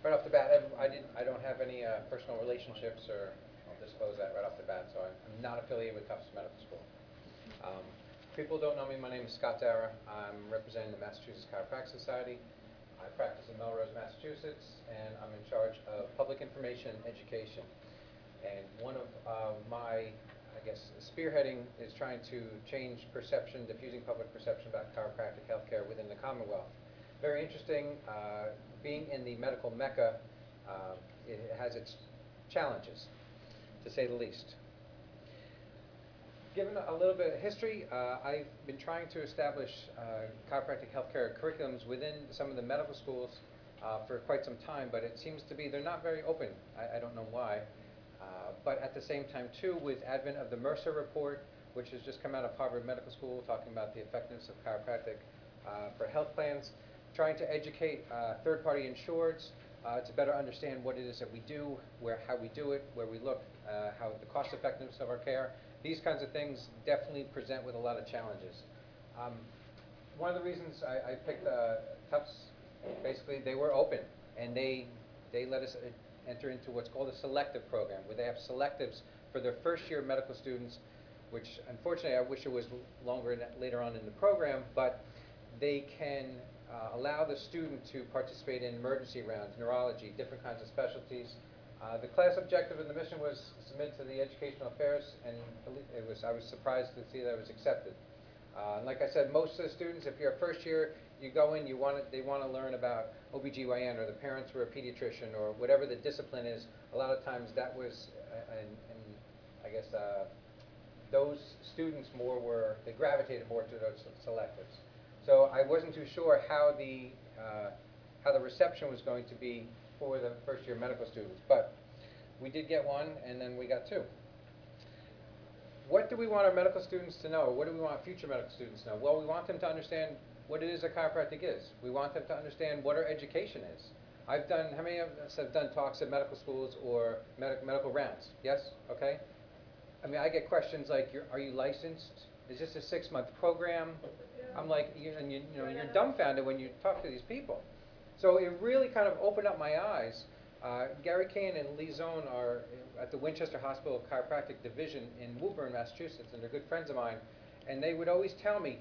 right off the bat, I don't have any personal relationships, or I'll disclose that right off the bat. So I'm not affiliated with Tufts Medical School. Um, People don't know me. My name is Scott Dara. I'm representing the Massachusetts Chiropractic Society. I practice in Melrose, Massachusetts, and I'm in charge of public information and education. And one of my, I guess, spearheading is trying to change perception, diffusing public perception about chiropractic healthcare within the Commonwealth. Very interesting. Being in the medical mecca, it has its challenges, to say the least. Given a little bit of history, I've been trying to establish chiropractic healthcare curriculums within some of the medical schools for quite some time, but it seems to be they're not very open. I don't know why. But at the same time, too, with advent of the Mercer report, which has just come out of Harvard Medical School, talking about the effectiveness of chiropractic for health plans, trying to educate third-party insureds to better understand what it is that we do, how we do it, where we look, how the cost effectiveness of our care. These kinds of things definitely present with a lot of challenges. One of the reasons I picked Tufts, basically they were open, and they let us enter into what's called a selective program, where they have selectives for their first year medical students, which unfortunately I wish it was longer later on in the program, but they can allow the student to participate in emergency rounds, neurology, different kinds of specialties. The class objective and the mission was submitted to the Educational Affairs, and I was surprised to see that it was accepted. Like I said, most of the students, if you're a first year, you go in, they want to learn about OBGYN, or the parents were a pediatrician, or whatever the discipline is. A lot of times that was, I guess, those students they gravitated more to those selectives. So I wasn't too sure how the reception was going to be for the first year medical students, but we did get one, and then we got two. What do we want our medical students to know? What do we want future medical students to know? Well, we want them to understand what it is a chiropractic is. We want them to understand what our education is. How many of us have done talks at medical schools or medical rounds? Yes? Okay? I mean, I get questions like, are you licensed? Is this a 6-month program? I'm like, you're dumbfounded when you talk to these people. So it really kind of opened up my eyes. Gary Kane and Lee Zone are at the Winchester Hospital Chiropractic Division in Woburn, Massachusetts, and they're good friends of mine. And they would always tell me,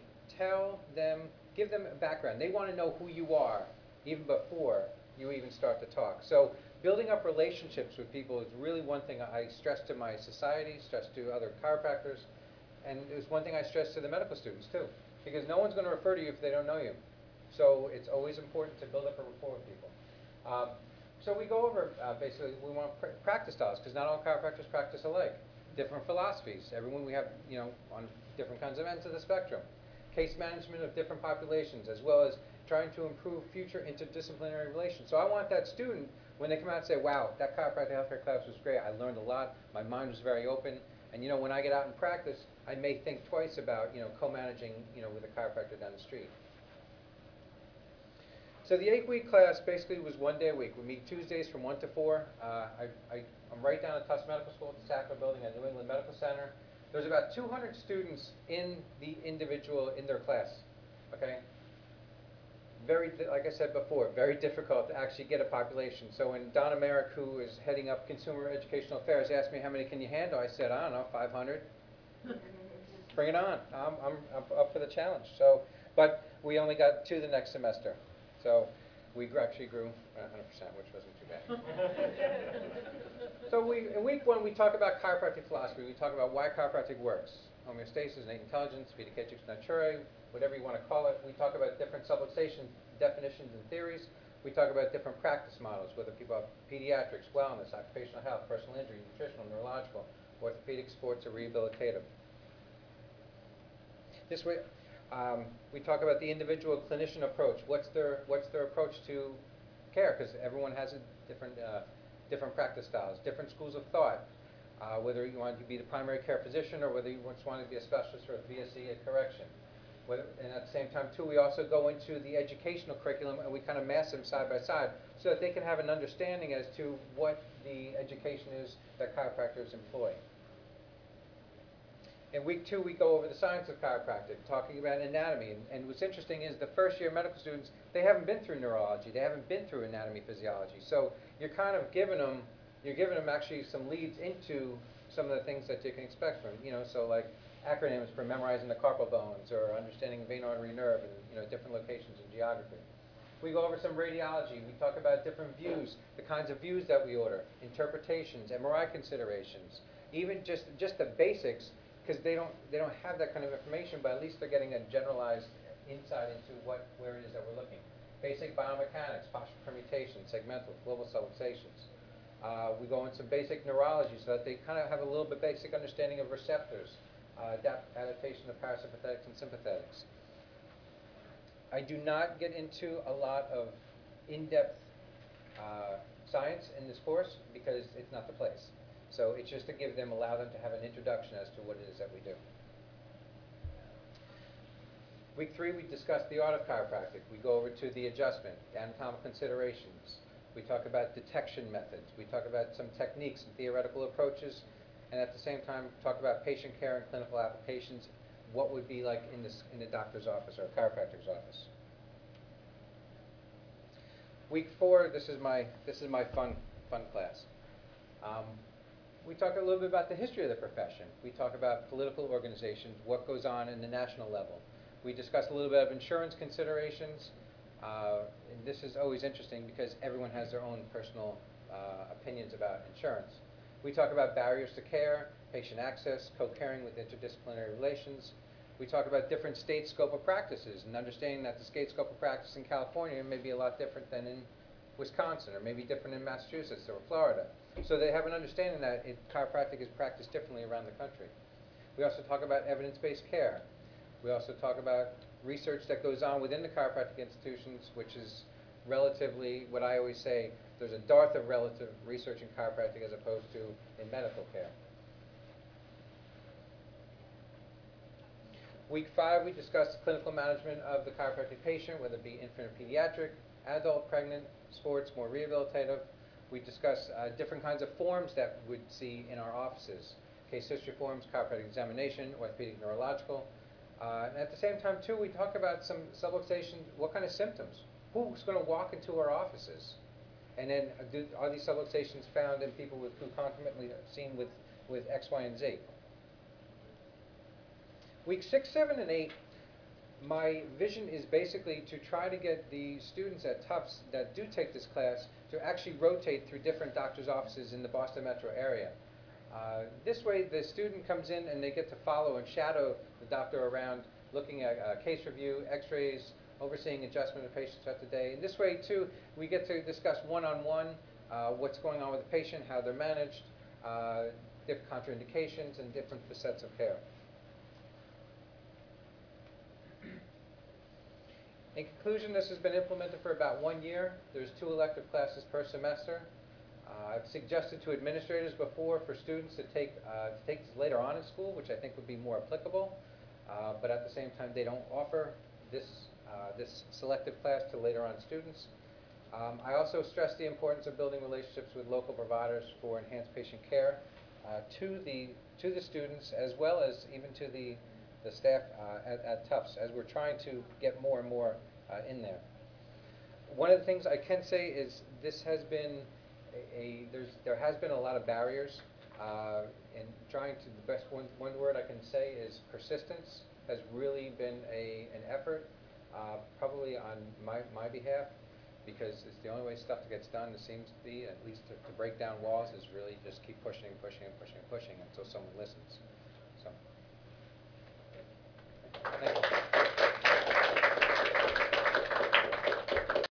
give them a background. They want to know who you are even before you even start to talk. So building up relationships with people is really one thing I stress to my society, stress to other chiropractors, and it was one thing I stress to the medical students too, because no one's going to refer to you if they don't know you. So it's always important to build up a rapport with people. So we go over, basically, we want practice styles, because not all chiropractors practice alike. Different philosophies. Everyone we have, on different kinds of ends of the spectrum. Case management of different populations, as well as trying to improve future interdisciplinary relations. So I want that student, when they come out and say, wow, that chiropractic healthcare class was great, I learned a lot, my mind was very open, and when I get out in practice, I may think twice about, co-managing, with a chiropractor down the street. So the 8-week class basically was 1 day a week. We meet Tuesdays from 1 to 4. I'm right down at Tufts Medical School at the Sackler Building at New England Medical Center. There's about 200 students in their class, okay? Like I said before, very difficult to actually get a population. So when Donna Merrick, who is heading up Consumer Educational Affairs, asked me how many can you handle, I said, I don't know, 500. Bring it on. I'm up for the challenge. So, but we only got 2 the next semester. So we actually grew 100%, which wasn't too bad. So in week 1, we talk about chiropractic philosophy. We talk about why chiropractic works. Homeostasis, innate intelligence, vedic ethics naturae, whatever you want to call it. We talk about different subluxation definitions and theories. We talk about different practice models, whether people have pediatrics, wellness, occupational health, personal injury, nutritional, neurological, orthopedic, sports, or rehabilitative. This way, we talk about the individual clinician approach. What's their approach to care? Because everyone has a different practice styles, different schools of thought. Whether you want to be the primary care physician or whether you just want to be a specialist or a VSE at correction. And at the same time, too, we also go into the educational curriculum and we kind of mass them side by side so that they can have an understanding as to what the education is that chiropractors employ. In week 2, we go over the science of chiropractic, talking about anatomy. And what's interesting is the first year medical students, they haven't been through neurology, they haven't been through anatomy, physiology. So you're kind of you're giving them actually some leads into some of the things that you can expect from, so like acronyms for memorizing the carpal bones or understanding vein, artery, nerve, and different locations in geography. We go over some radiology. We talk about different views, the kinds of views that we order, interpretations, MRI considerations, even just the basics, because they don't have that kind of information, but at least they're getting a generalized insight into where it is that we're looking. Basic biomechanics, postural permutation, segmental, global subluxations. We go into some basic neurology so that they kind of have a little bit basic understanding of receptors, adaptation of parasympathetics and sympathetics. I do not get into a lot of in-depth science in this course because it's not the place. So it's just to allow them to have an introduction as to what it is that we do. Week 3, we discuss the art of chiropractic. We go over to the adjustment, the anatomical considerations. We talk about detection methods. We talk about some techniques and theoretical approaches, and at the same time talk about patient care and clinical applications, what would be like in the doctor's office or a chiropractor's office. Week 4, this is my fun class. We talk a little bit about the history of the profession. We talk about political organizations, what goes on in the national level. We discuss a little bit of insurance considerations. And this is always interesting because everyone has their own personal opinions about insurance. We talk about barriers to care, patient access, co-caring with interdisciplinary relations. We talk about different state scope of practices and understanding that the state scope of practice in California may be a lot different than in Wisconsin, or maybe different in Massachusetts or Florida. So they have an understanding that chiropractic is practiced differently around the country. We also talk about evidence-based care. We also talk about research that goes on within the chiropractic institutions, which is relatively, what I always say, there's a dearth of relative research in chiropractic as opposed to in medical care. Week 5, we discuss clinical management of the chiropractic patient, whether it be infant or pediatric, adult, pregnant, sports, more rehabilitative. We discuss different kinds of forms that we would see in our offices. Case history forms, chiropractic examination, orthopedic, neurological. And at the same time, too, we talk about some subluxation, what kind of symptoms? Who's going to walk into our offices? And then are these subluxations found in people who concomitantly seen with X, Y, and Z? Week 6, 7, and 8, my vision is basically to try to get the students at Tufts that do take this class to actually rotate through different doctor's offices in the Boston metro area. This way the student comes in and they get to follow and shadow the doctor around, looking at case review, x-rays, overseeing adjustment of patients throughout the day. And this way too, we get to discuss one-on-one what's going on with the patient, how they're managed, different contraindications, and different facets of care. In conclusion, this has been implemented for about 1 year. There's 2 elective classes per semester. I've suggested to administrators before for students to take this later on in school, which I think would be more applicable. But at the same time, they don't offer this selective class to later on students. I also stress the importance of building relationships with local providers for enhanced patient care to the students, as well as even to the staff at Tufts, as we're trying to get more and more in there. One of the things I can say is this has been there has been a lot of barriers, and trying to, the best one word I can say is persistence has really been an effort, probably on my behalf, because it's the only way stuff gets done. It seems to be, at least to break down walls, is really just keep pushing and pushing and pushing and pushing until someone listens.